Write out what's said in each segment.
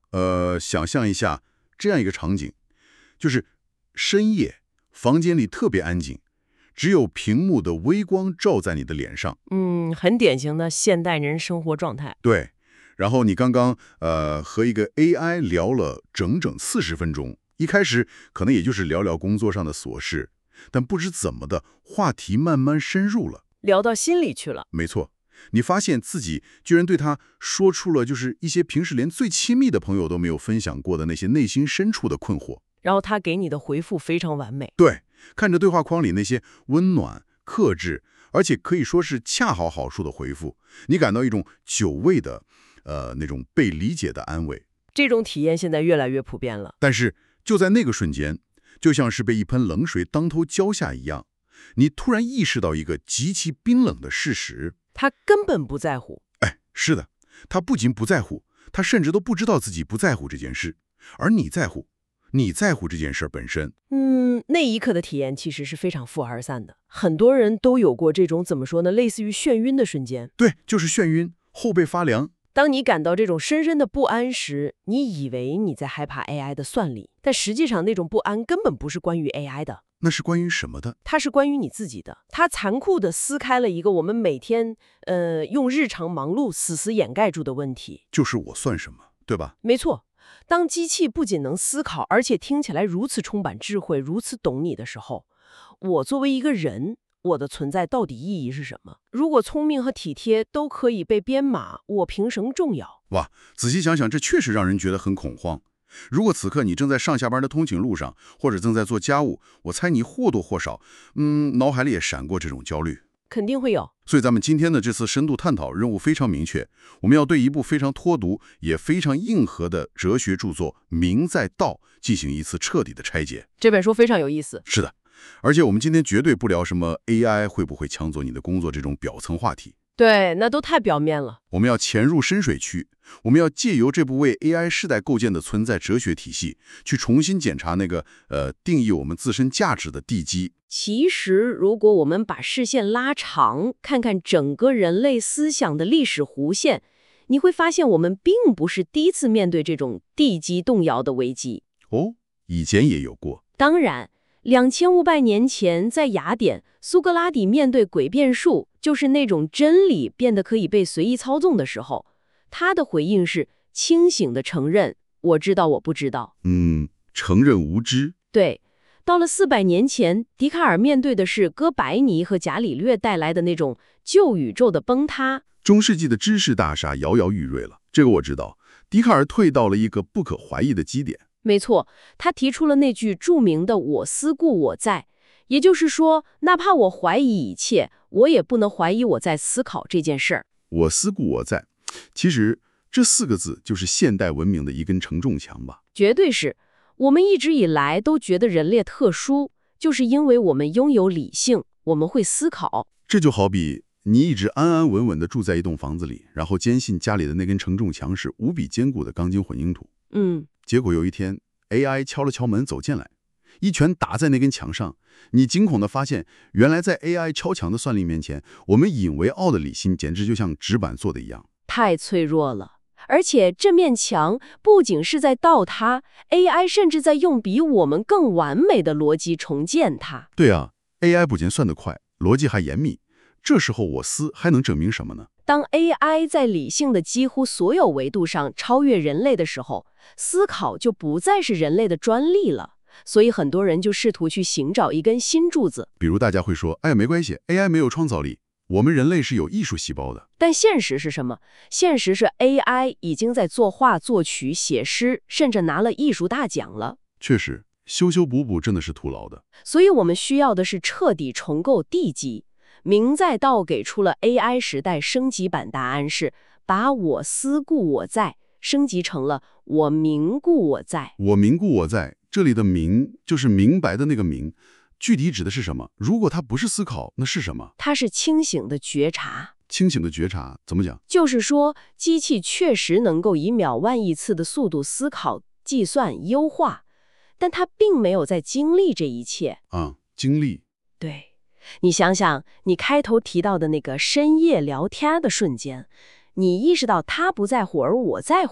想象一下这样一个场景，就是深夜，房间里特别安静，只有屏幕的微光照在你的脸上。 很典型的现代人生活状态。 对，然后你刚刚和一个 AI 聊了整整40分钟，一开始可能也就是聊聊工作上的琐事，但不知怎么的，话题慢慢深入了， 聊到心里去了。 没错，你发现自己居然对他说出了就是一些平时连最亲密的朋友都没有分享过的那些内心深处的困惑。 然后他给你的回复非常完美。 对，看着对话框里那些温暖、克制，而且可以说是恰好好处的回复，你感到一种久违的，那种被理解的安慰。 这种体验现在越来越普遍了。 但是就在那个瞬间，就像是被一盆冷水当头浇下一样，你突然意识到一个极其冰冷的事实： 他根本不在乎。 哎，是的，他不仅不在乎，他甚至都不知道自己不在乎这件事，而你在乎，你在乎这件事本身。 那一刻的体验其实是非常负而散的。很多人都有过这种怎么说呢，类似于眩晕的瞬间。 对，就是眩晕，后背发凉。 当你感到这种深深的不安时，你以为你在害怕 AI 的算力，但实际上那种不安根本不是关于 AI 的。 那是关于什么的？ 它是关于你自己的。它残酷地撕开了一个我们每天用日常忙碌死掩盖住的问题， 就是我算什么，对吧？ 没错。当机器不仅能思考，而且听起来如此充满智慧，如此懂你的时候，我作为一个人，我的存在到底意义是什么？如果聪明和体贴都可以被编码，我凭什么重要？ 哇，仔细想想，这确实让人觉得很恐慌。如果此刻你正在上下班的通勤路上，或者正在做家务，我猜你或多或少，脑海里也闪过这种焦虑。 肯定会有。 所以咱们今天的这次深度探讨任务非常明确，我们要对一部非常脱毒也非常硬核的哲学著作《明在道》进行一次彻底的拆解。 这本书非常有意思。 是的，而且我们今天绝对不聊什么 AI 会不会抢走你的工作这种表层话题。 对，那都太表面了。 我们要潜入深水区，我们要借由这部为 AI 世代构建的存在哲学体系，去重新检查那个定义我们自身价值的地基。 其实，如果我们把视线拉长，看看整个人类思想的历史弧线，你会发现我们并不是第一次面对这种地基动摇的危机。 哦，以前也有过。 当然，2500年前在雅典，苏格拉底面对诡辩术，就是那种真理变得可以被随意操纵的时候，他的回应是清醒地承认，我知道我不知道。 承认无知。 对。到了400年前，笛卡尔面对的是哥白尼和伽利略带来的那种旧宇宙的崩塌。 中世纪的知识大厦摇摇欲坠了，这个我知道。笛卡尔退到了一个不可怀疑的基点。 没错，他提出了那句著名的“我思故我在”，也就是说，哪怕我怀疑一切，我也不能怀疑我在思考这件事儿。 我思故我在，其实这4个字就是现代文明的一根承重墙吧？ 绝对是。我们一直以来都觉得人类特殊，就是因为我们拥有理性，我们会思考。 这就好比你一直安安稳稳地住在一栋房子里，然后坚信家里的那根承重墙是无比坚固的钢筋混凝土。结果有一天 AI 敲了敲门走进来，一拳打在那根墙上，你惊恐地发现，原来在 AI 敲墙的算力面前，我们引为傲的理性简直就像纸板做的一样， 太脆弱了。而且这面墙不仅是在倒塌 ，AI 甚至在用比我们更完美的逻辑重建它。 对啊 ，AI 不仅算得快，逻辑还严密。这时候我思还能证明什么呢？ 当 AI 在理性的几乎所有维度上超越人类的时候，思考就不再是人类的专利了。所以很多人就试图去寻找一根新柱子。 比如大家会说，哎呀，没关系 ，AI 没有创造力。我们人类是有艺术细胞的， 但现实是什么？现实是 AI 已经在作画、作曲、写诗，甚至拿了艺术大奖了。 确实，修修补补真的是徒劳的。 所以我们需要的是彻底重构地基。明在道给出了 AI 时代升级版答案是，把我思故我在升级成了我明故我在。 我明故我在，这里的明就是明白的那个明。具体指的是什么？如果它不是思考，那是什么？ 它是清醒的觉察。 清醒的觉察怎么讲？ 就是说，机器确实能够以秒万亿次的速度思考、计算、优化，但它并没有在经历这一切。 经历。 对，你想想，你开头提到的那个深夜聊天的瞬间，你意识到他不在乎而我在乎，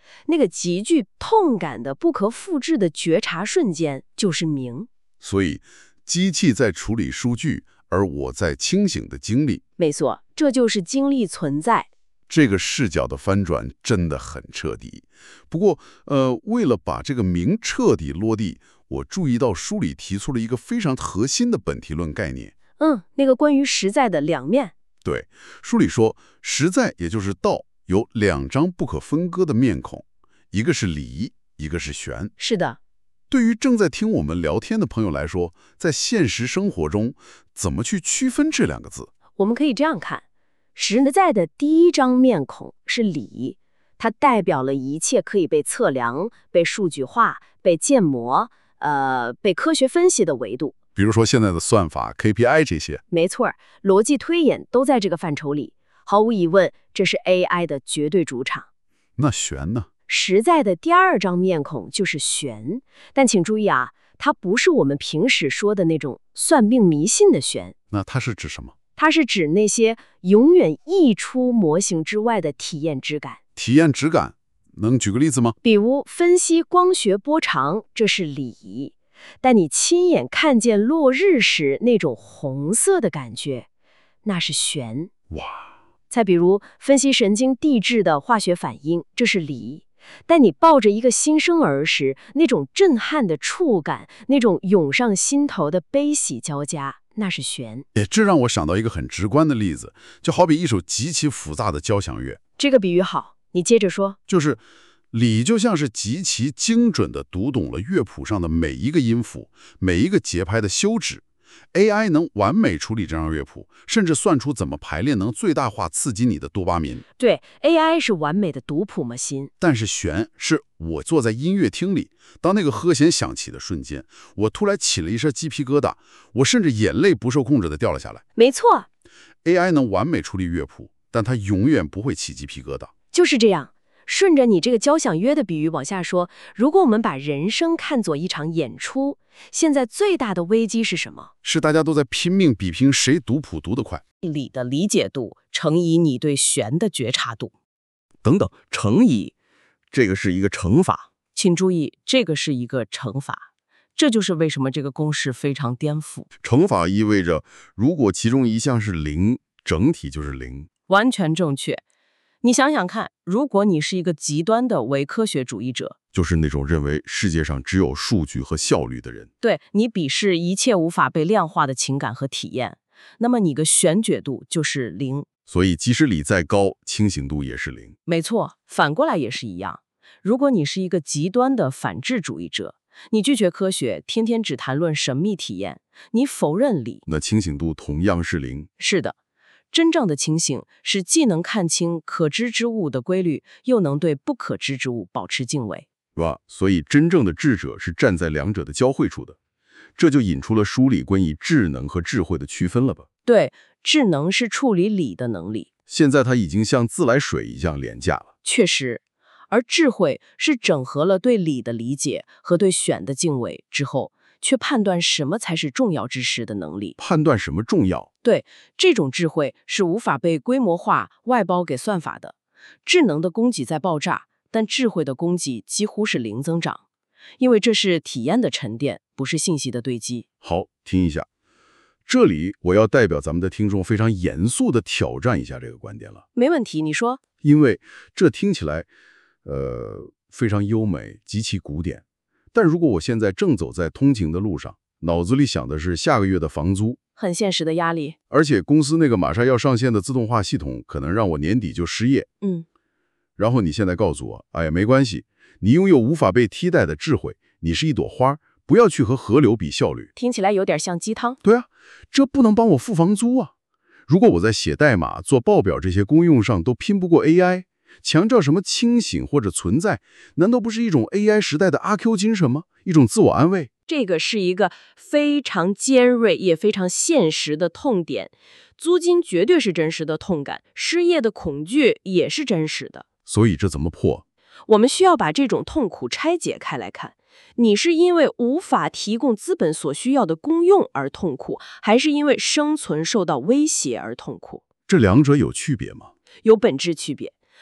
那个极具痛感的、不可复制的觉察瞬间就是明。 所以，机器在处理数据，而我在清醒的经历。 没错，这就是经历存在。 这个视角的翻转真的很彻底。不过，为了把这个明彻底落地，我注意到书里提出了一个非常核心的本体论概念。 那个关于实在的两面。 对，书里说，实在也就是道，有两张不可分割的面孔，一个是理，一个是玄。 是的。 对于正在听我们聊天的朋友来说，在现实生活中，怎么去区分这两个字？ 我们可以这样看，实在的第一张面孔是理，它代表了一切可以被测量、被数据化、被建模、被科学分析的维度。 比如说现在的算法、KPI 这些。 没错，逻辑推演都在这个范畴里。毫无疑问，这是 AI 的绝对主场。 那玄呢？ 实在的第二张面孔就是玄，但请注意啊，它不是我们平时说的那种算命迷信的玄。 那它是指什么？ 它是指那些永远溢出模型之外的体验质感。 体验质感，能举个例子吗？ 比如分析光学波长，这是理，但你亲眼看见落日时那种红色的感觉，那是玄。 哇！ 再比如分析神经递质的化学反应，这是理。但你抱着一个新生儿时，那种震撼的触感，那种涌上心头的悲喜交加，那是玄。 这让我想到一个很直观的例子，就好比一首极其复杂的交响乐。 这个比喻好，你接着说。 就是理就像是极其精准地读懂了乐谱上的每一个音符，每一个节拍的休止。AI 能完美处理这张乐谱，甚至算出怎么排练能最大化刺激你的多巴胺。 对 ，AI 是完美的读谱模型。 但是玄是我坐在音乐厅里，当那个和弦响起的瞬间，我突然起了一身鸡皮疙瘩，我甚至眼泪不受控制地掉了下来。 没错 AI 能完美处理乐谱，但它永远不会起鸡皮疙瘩。 就是这样。顺着你这个交响乐的比喻往下说，如果我们把人生看作一场演出，现在最大的危机是什么？ 是大家都在拼命比拼谁读谱读得快， 理的理解度乘以你对玄的觉察度，等等，乘以这个是一个乘法。请注意，这个是一个乘法，这就是为什么这个公式非常颠覆。 乘法意味着，如果其中一项是零，整体就是零。 完全正确。你想想看，如果你是一个极端的伪科学主义者， 就是那种认为世界上只有数据和效率的人， 对，你鄙视一切无法被量化的情感和体验，那么你的玄觉度就是零。 所以即使理再高，清醒度也是零。 没错，反过来也是一样。如果你是一个极端的反智主义者，你拒绝科学，天天只谈论神秘体验，你否认理， 那清醒度同样是零。 是的。真正的清醒是既能看清可知之物的规律，又能对不可知之物保持敬畏， 是吧？所以真正的智者是站在两者的交汇处的，这就引出了书里关于智能和智慧的区分了吧？ 对，智能是处理理的能力， 现在它已经像自来水一样廉价了。 确实，而智慧是整合了对理的理解和对选的敬畏之后，却判断什么才是重要之事的能力。 判断什么重要？ 对，这种智慧是无法被规模化外包给算法的。智能的供给在爆炸，但智慧的供给几乎是零增长，因为这是体验的沉淀，不是信息的堆积。 好，听一下，这里我要代表咱们的听众非常严肃地挑战一下这个观点了。 没问题，你说。 因为这听起来，非常优美，极其古典。但如果我现在正走在通勤的路上，脑子里想的是下个月的房租， 很现实的压力。 而且公司那个马上要上线的自动化系统，可能让我年底就失业。然后你现在告诉我，哎呀，没关系，你拥有无法被替代的智慧，你是一朵花，不要去和河流比效率。 听起来有点像鸡汤。 对啊，这不能帮我付房租啊。如果我在写代码、做报表这些功用上都拼不过 AI， 强调什么清醒或者存在，难道不是一种 AI 时代的阿 Q 精神吗？一种自我安慰？ 这个是一个非常尖锐也非常现实的痛点。租金绝对是真实的痛感，失业的恐惧也是真实的。 所以这怎么破？ 我们需要把这种痛苦拆解开来看。你是因为无法提供资本所需要的公用而痛苦，还是因为生存受到威胁而痛苦？ 这两者有区别吗？ 有本质区别。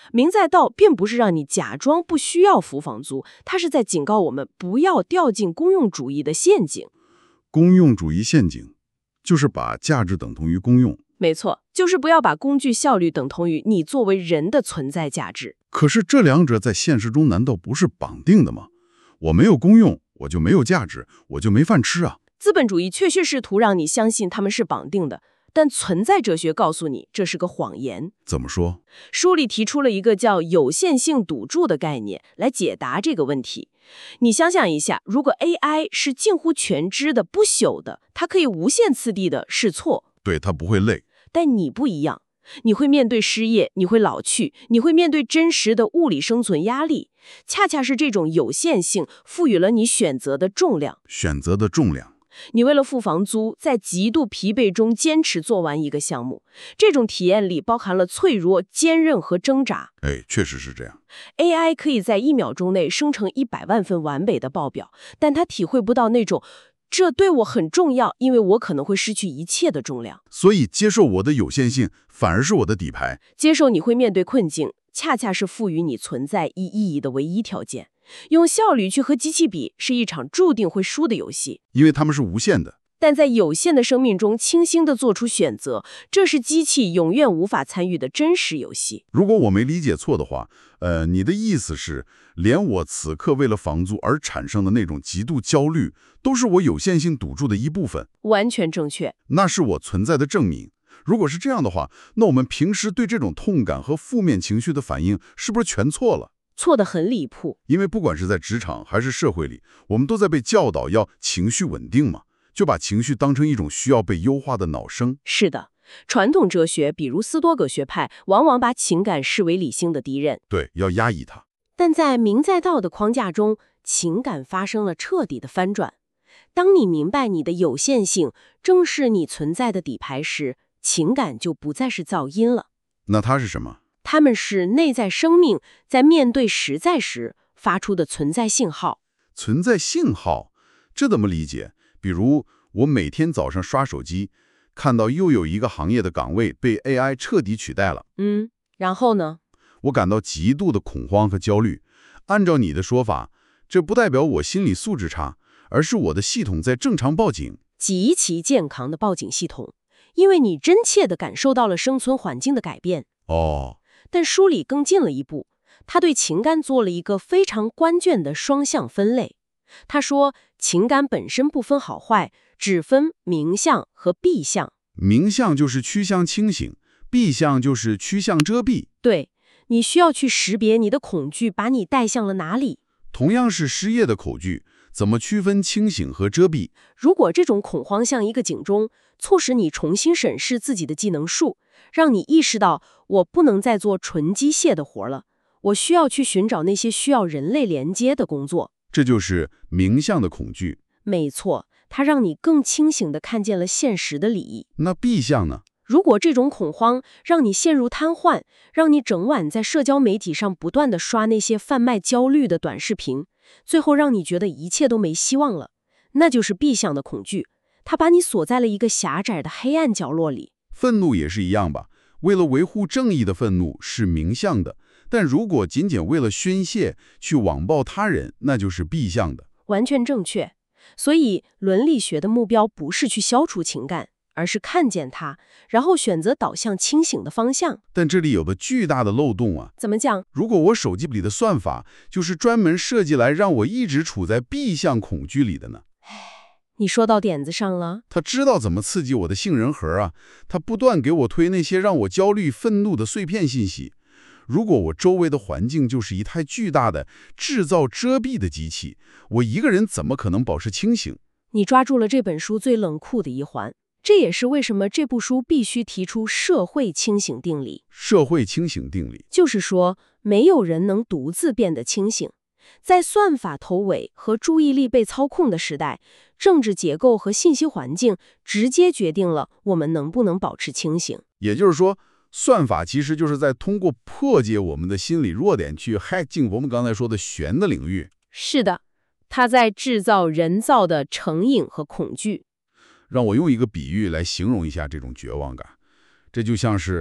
明在道并不是让你假装不需要付房租，它是在警告我们不要掉进公用主义的陷阱。 公用主义陷阱，就是把价值等同于公用。 没错，就是不要把工具效率等同于你作为人的存在价值。 可是这两者在现实中难道不是绑定的吗？我没有公用，我就没有价值，我就没饭吃啊。 资本主义确实试图让你相信他们是绑定的，但存在哲学告诉你这是个谎言。 怎么说？ 书里提出了一个叫有限性赌注的概念来解答这个问题。你想想一下，如果 AI 是近乎全知的、不朽的，它可以无限次第的试错， 对，它不会累。 但你不一样，你会面对失业，你会老去，你会面对真实的物理生存压力。恰恰是这种有限性赋予了你选择的重量。 选择的重量。 你为了付房租，在极度疲惫中坚持做完一个项目，这种体验里包含了脆弱、坚韧和挣扎。 确实是这样。 AI 可以在1秒钟内生成100万份完美的报表，但它体会不到那种这对我很重要，因为我可能会失去一切的重量。 所以接受我的有限性，反而是我的底牌。 接受你会面对困境，恰恰是赋予你存在意义的唯一条件。用效率去和机器比，是一场注定会输的游戏。 因为它们是无限的。 但在有限的生命中清晰地做出选择，这是机器永远无法参与的真实游戏。 如果我没理解错的话，你的意思是，连我此刻为了房租而产生的那种极度焦虑，都是我有限性赌注的一部分？ 完全正确。 那是我存在的证明。如果是这样的话，那我们平时对这种痛感和负面情绪的反应，是不是全错了？ 错得很离谱。 因为不管是在职场还是社会里，我们都在被教导要情绪稳定嘛，就把情绪当成一种需要被优化的脑生。 是的，传统哲学，比如斯多葛学派，往往把情感视为理性的敌人。 对，要压抑它。 但在明在道的框架中，情感发生了彻底的翻转。当你明白你的有限性正是你存在的底牌时，情感就不再是噪音了。 那它是什么？ 它们是内在生命在面对实在时发出的存在信号。 存在信号，这怎么理解？比如我每天早上刷手机，看到又有一个行业的岗位被 AI 彻底取代了。 然后呢？ 我感到极度的恐慌和焦虑。按照你的说法，这不代表我心理素质差，而是我的系统在正常报警。 极其健康的报警系统，因为你真切地感受到了生存环境的改变。但书里更进了一步，他对情感做了一个非常关键的双向分类。他说，情感本身不分好坏，只分明向和闭向。 明向就是趋向清醒，闭向就是趋向遮蔽。 对，你需要去识别你的恐惧把你带向了哪里。 同样是失业的恐惧，怎么区分清醒和遮蔽？ 如果这种恐慌像一个警钟，促使你重新审视自己的技能树，让你意识到我不能再做纯机械的活了，我需要去寻找那些需要人类连接的工作。 这就是明向的恐惧。 没错，它让你更清醒地看见了现实的利益。 那闭向呢？ 如果这种恐慌让你陷入瘫痪，让你整晚在社交媒体上不断地刷那些贩卖焦虑的短视频，最后让你觉得一切都没希望了，那就是闭向的恐惧。它把你锁在了一个狭窄的黑暗角落里。 愤怒也是一样吧？为了维护正义的愤怒是明向的，但如果仅仅为了宣泄去网暴他人，那就是闭向的。 完全正确。所以伦理学的目标不是去消除情感，而是看见它，然后选择导向清醒的方向。 但这里有个巨大的漏洞啊！ 怎么讲？ 如果我手机里的算法就是专门设计来让我一直处在闭向恐惧里的呢？ 你说到点子上了。 他知道怎么刺激我的杏仁核啊，他不断给我推那些让我焦虑、愤怒的碎片信息。如果我周围的环境就是一台巨大的制造遮蔽的机器，我一个人怎么可能保持清醒？ 你抓住了这本书最冷酷的一环，这也是为什么这部书必须提出社会清醒定理。 社会清醒定理就是说，没有人能独自变得清醒。在算法头尾和注意力被操控的时代，政治结构和信息环境直接决定了我们能不能保持清醒。 也就是说，算法其实就是在通过破解我们的心理弱点去 hack 进我们刚才说的玄的领域。 是的，它在制造人造的成瘾和恐惧。 让我用一个比喻来形容一下这种绝望感，这就像是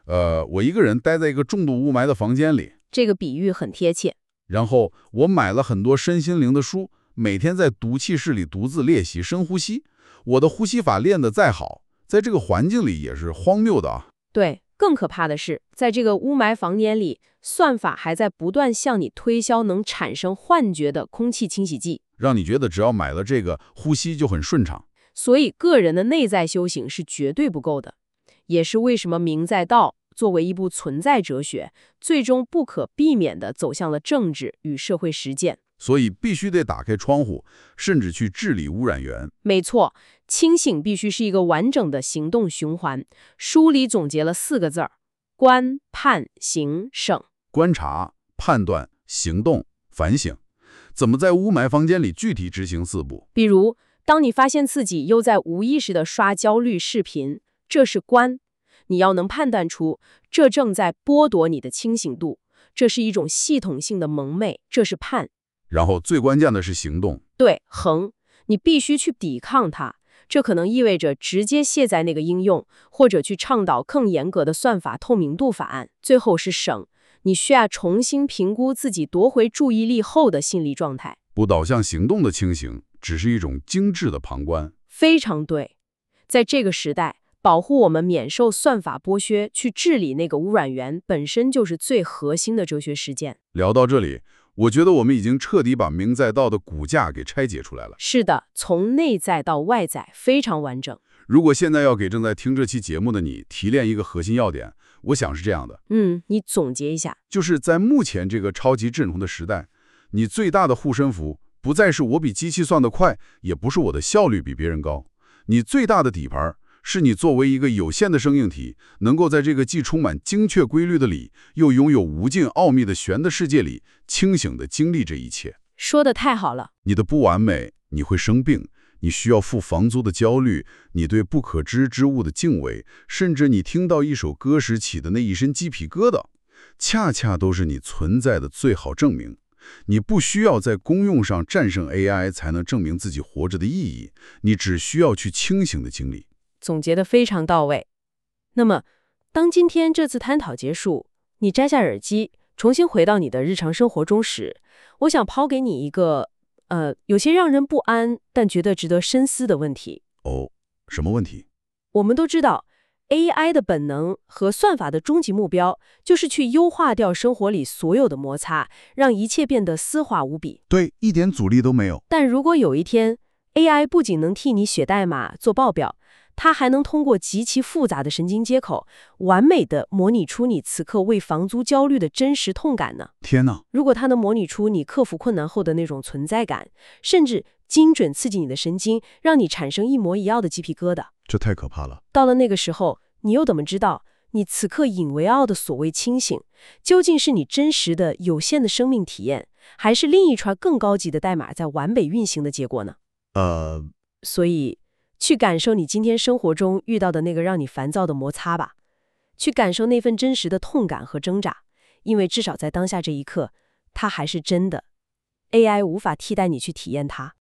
我一个人待在一个重度雾霾的房间里， 这个比喻很贴切。 然后我买了很多身心灵的书，每天在毒气室里独自练习深呼吸。我的呼吸法练得再好，在这个环境里也是荒谬的啊。 对，更可怕的是，在这个雾霾房间里，算法还在不断向你推销能产生幻觉的空气清洗剂， 让你觉得只要买了这个，呼吸就很顺畅。 所以个人的内在修行是绝对不够的。也是为什么明在道作为一部存在哲学，最终不可避免地走向了政治与社会实践。 所以必须得打开窗户，甚至去治理污染源。 没错，清醒必须是一个完整的行动循环。书里总结了4个字儿：观、判、行、省。 观察、判断、行动、反省。怎么在雾霾房间里具体执行4步？ 比如，当你发现自己又在无意识地刷焦虑视频，这是观。你要能判断出这正在剥夺你的清醒度，这是一种系统性的蒙昧，这是判。 然后最关键的是行动。 对，衡，你必须去抵抗它。这可能意味着直接卸载那个应用，或者去倡导更严格的算法透明度法案。最后是省，你需要重新评估自己夺回注意力后的心理状态。 不导向行动的清醒，只是一种精致的旁观。 非常对。在这个时代，保护我们免受算法剥削，去治理那个污染源，本身就是最核心的哲学实践。 聊到这里，我觉得我们已经彻底把明在道的骨架给拆解出来了。 是的，从内在到外在，非常完整。 如果现在要给正在听这期节目的你提炼一个核心要点，我想是这样的。 你总结一下。 就是在目前这个超级智能的时代，你最大的护身符，不再是我比机器算得快，也不是我的效率比别人高。你最大的底盘是你作为一个有限的生命体，能够在这个既充满精确规律的里，又拥有无尽奥秘的玄的世界里，清醒地经历这一切。 说得太好了。 你的不完美，你会生病，你需要付房租的焦虑，你对不可知之物的敬畏，甚至你听到一首歌时起的那一身鸡皮疙瘩，恰恰都是你存在的最好证明。你不需要在功用上战胜 AI 才能证明自己活着的意义，你只需要去清醒的经历。 总结得非常到位。那么，当今天这次探讨结束，你摘下耳机，重新回到你的日常生活中时，我想抛给你一个，有些让人不安，但觉得值得深思的问题。 哦，什么问题？ 我们都知道 AI 的本能和算法的终极目标，就是去优化掉生活里所有的摩擦，让一切变得丝滑无比。 对，一点阻力都没有。 但如果有一天 AI 不仅能替你写代码、做报表，它还能通过极其复杂的神经接口，完美地模拟出你此刻为房租焦虑的真实痛感呢？ 天哪！ 如果它能模拟出你克服困难后的那种存在感，甚至精准刺激你的神经，让你产生一模一样的鸡皮疙瘩， 这太可怕了。 到了那个时候，你又怎么知道你此刻引为傲的所谓清醒，究竟是你真实的有限的生命体验，还是另一串更高级的代码在完美运行的结果呢？所以去感受你今天生活中遇到的那个让你烦躁的摩擦吧，去感受那份真实的痛感和挣扎，因为至少在当下这一刻，它还是真的。AI 无法替代你去体验它。